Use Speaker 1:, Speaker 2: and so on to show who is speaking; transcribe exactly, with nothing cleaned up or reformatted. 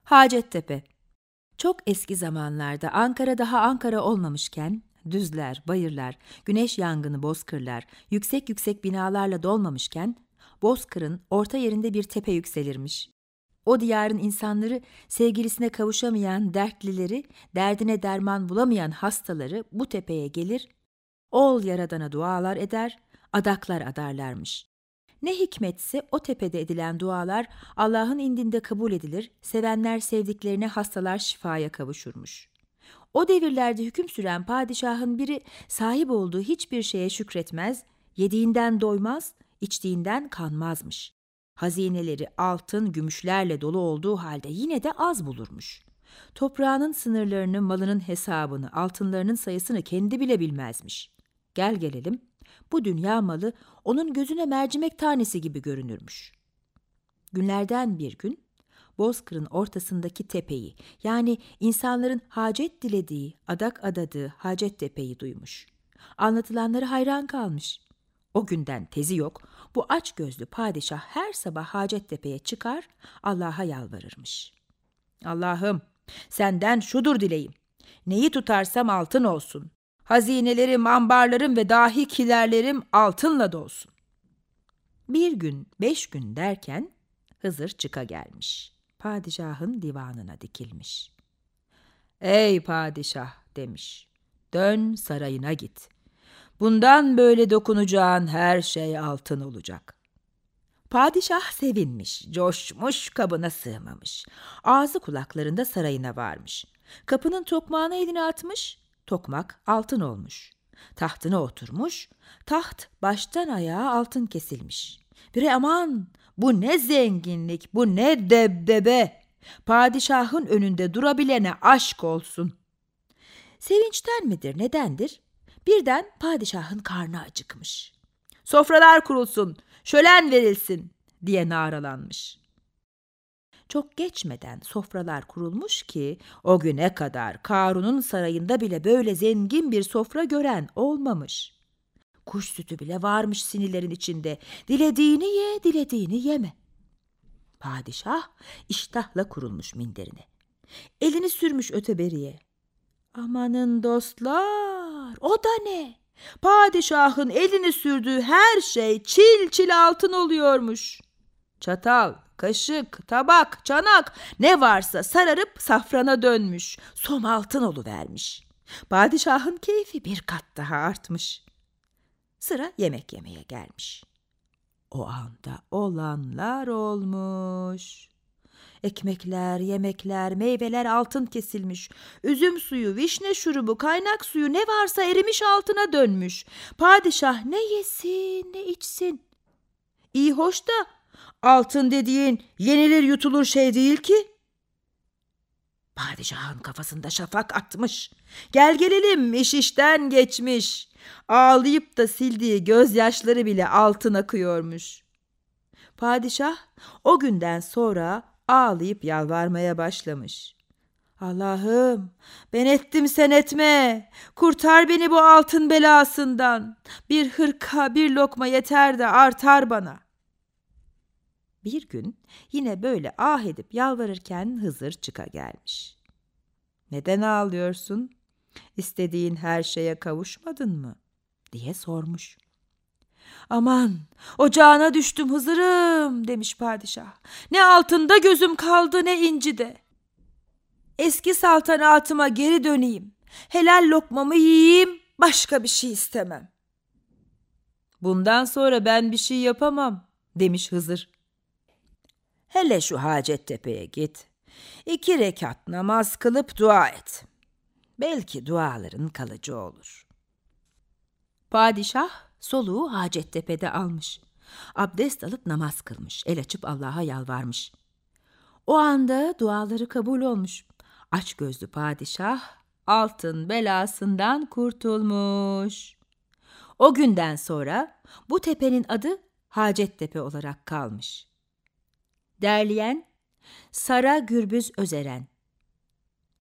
Speaker 1: Hacettepe. Çok eski zamanlarda Ankara daha Ankara olmamışken, düzler, bayırlar, güneş yangını bozkırlar, yüksek yüksek binalarla dolmamışken, bozkırın orta yerinde bir tepe yükselirmiş. O diyarın insanları sevgilisine kavuşamayan dertlileri, derdine derman bulamayan hastaları bu tepeye gelir, ol yaradana dualar eder, adaklar adarlarmış. Ne hikmetse o tepede edilen dualar Allah'ın indinde kabul edilir, sevenler sevdiklerine, hastalar şifaya kavuşurmuş. O devirlerde hüküm süren padişahın biri sahip olduğu hiçbir şeye şükretmez, yediğinden doymaz, içtiğinden kanmazmış. Hazineleri altın, gümüşlerle dolu olduğu halde yine de az bulurmuş. Toprağının sınırlarını, malının hesabını, altınlarının sayısını kendi bile bilmezmiş. Gel gelelim, bu dünya malı onun gözüne mercimek tanesi gibi görünürmüş. Günlerden bir gün, bozkırın ortasındaki tepeyi, yani insanların hacet dilediği, adak adadığı Hacettepe'yi duymuş. Anlatılanları hayran kalmış. O günden tezi yok, bu açgözlü padişah her sabah Hacettepe'ye çıkar, Allah'a yalvarırmış. Allah'ım, senden şudur dileğim, neyi tutarsam altın olsun. Hazinelerim, ambarlarım ve dahi kilerlerim altınla dolsun. Bir gün, beş gün derken Hızır çıka gelmiş. Padişahın divanına dikilmiş. Ey padişah demiş, dön sarayına git. Bundan böyle dokunacağın her şey altın olacak. Padişah sevinmiş, coşmuş, kabına sığmamış. Ağzı kulaklarında sarayına varmış. Kapının tokmağına elini atmış, tokmak altın olmuş. Tahtına oturmuş, taht baştan ayağa altın kesilmiş. Biri aman, bu ne zenginlik, bu ne debdebe. Padişahın önünde durabilene aşk olsun. Sevinçten midir, nedendir? Birden padişahın karnı acıkmış. Sofralar kurulsun, şölen verilsin diye naralanmış. Çok geçmeden sofralar kurulmuş ki o güne kadar Karun'un sarayında bile böyle zengin bir sofra gören olmamış. Kuş sütü bile varmış sinilerin içinde. Dilediğini ye, dilediğini yeme. Padişah iştahla kurulmuş minderine. Elini sürmüş öteberiye. Amanın dostlar, o da ne? Padişahın elini sürdüğü her şey çil çil altın oluyormuş. Çatal, kaşık, tabak, çanak ne varsa sararıp safrana dönmüş. Som altın oluvermiş. Padişahın keyfi bir kat daha artmış. Sıra yemek yemeye gelmiş. O anda olanlar olmuş. Ekmekler, yemekler, meyveler altın kesilmiş. Üzüm suyu, vişne şurubu, kaynak suyu ne varsa erimiş altına dönmüş. Padişah ne yesin ne içsin. İyi hoş da altın dediğin yenilir yutulur şey değil ki. Padişahın kafasında şafak atmış. Gel gelelim iş işten geçmiş. Ağlayıp da sildiği gözyaşları bile altın akıyormuş. Padişah o günden sonra ağlayıp yalvarmaya başlamış. Allah'ım, ben ettim sen etme. Kurtar beni bu altın belasından. Bir hırka, bir lokma yeter de artar bana. Bir gün yine böyle ah edip yalvarırken Hızır çıka gelmiş. Neden ağlıyorsun? İstediğin her şeye kavuşmadın mı? Diye sormuş. Aman, ocağına düştüm Hızır'ım demiş padişah. Ne altında gözüm kaldı ne incide. Eski saltanatıma geri döneyim. Helal lokmamı yiyeyim, başka bir şey istemem. Bundan sonra ben bir şey yapamam demiş Hızır. Hele şu Hacettepe'ye git. İki rekat namaz kılıp dua et. Belki duaların kalıcı olur. Padişah soluğu Hacettepe'de almış. Abdest alıp namaz kılmış. El açıp Allah'a yalvarmış. O anda duaları kabul olmuş. Açgözlü padişah altın belasından kurtulmuş. O günden sonra bu tepenin adı Hacettepe olarak kalmış. Derleyen Sara Gürbüz Özeren,